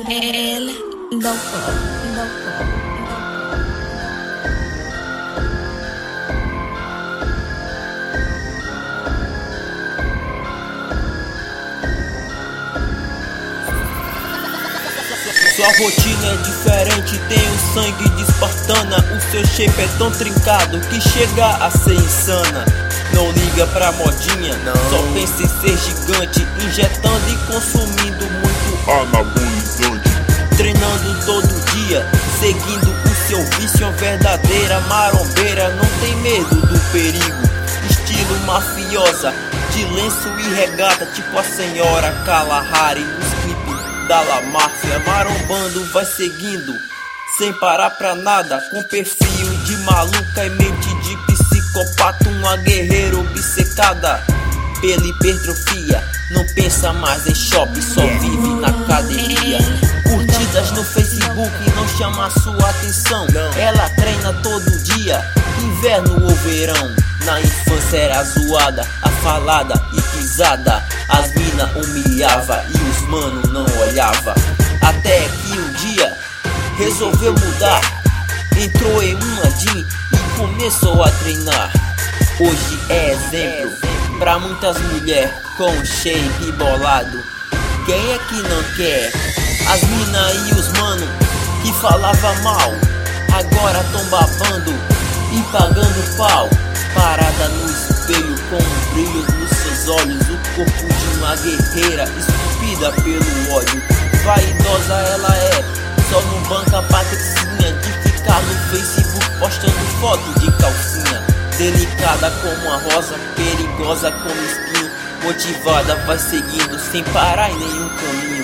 El loco, loco. Sua rotina é diferente, tem o sangue de espartana. O seu shape é tão trincado que chega a ser insana. Não liga pra modinha, não. Só pensa em ser gigante, injetando e consumindo muito anabolizante. Treinando todo dia, seguindo o seu vício, uma verdadeira marombeira. Não tem medo do perigo, estilo mafiosa, de lenço e regata, tipo a senhora Kalahari nos clipes da La Máfia. Marombando vai seguindo, sem parar pra nada, com perfil de maluca e mente de psicopata. Uma guerreira obcecada pela hipertrofia, não pensa mais em shopping, só vive na academia. Curtidas no Facebook não chama a sua atenção. Ela treina todo dia, inverno ou verão. Na infância era zoada, afalada e pisada. As mina humilhava e os mano não olhava. Até que um dia resolveu mudar, entrou em uma gym e começou a treinar. Hoje é exemplo pra muitas mulheres com shape bolado. Quem é que não quer? As mina e os mano que falava mal, agora tão babando e pagando pau. Parada no espelho com um brilho nos seus olhos, o corpo de uma guerreira esculpida pelo ódio. Vaidosa ela é, só não banca patricinha de ficar no Facebook postando foto de calcinha. Delicada como a rosa, perigosa como espinho, motivada vai seguindo sem parar em nenhum caminho.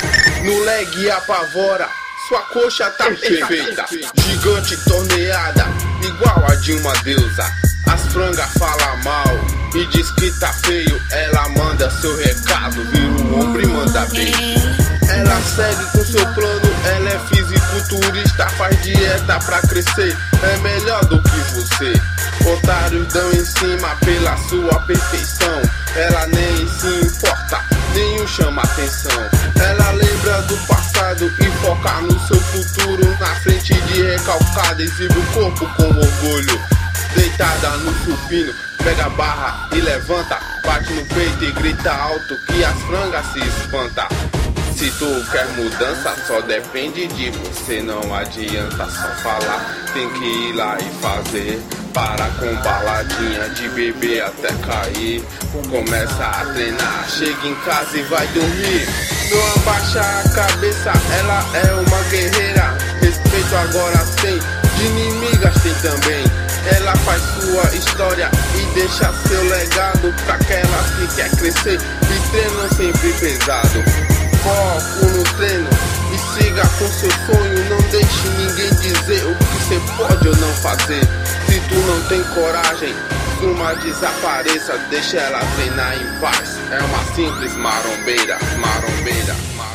No leg apavora, sua coxa tá perfeita, gigante torneada, igual a de uma deusa. As frangas fala mal e diz que tá feio. Ela manda seu recado, vira o ombro e manda bem. Ela segue com seu plano, ela é fisiculturista, faz dieta pra crescer, é melhor do que você. Otários dão em cima pela sua perfeição, ela nem se importa, nem o chama atenção. Ela lembra do passado e foca no seu futuro. Na frente de recalcada, exibe o corpo com orgulho. Deitada no supino, pega a barra e levanta, bate no peito e grita alto que as frangas se espanta. Se tu quer mudança, só depende de você. Não adianta só falar, tem que ir lá e fazer. Para com baladinha de beber até cair. Começa a treinar, chega em casa e vai dormir. Não abaixa a cabeça, ela é uma guerreira. Respeito agora tem, de inimigas tem também. Ela faz sua história e deixa seu legado pra aquelas que quer crescer e treinam sempre pesado. Foco no treino e siga com seu sonho. Não deixe ninguém dizer o que você pode ou não fazer. Se tu não tem coragem, suma, desapareça, deixa ela treinar em paz. É uma simples marombeira, marombeira, marombeira.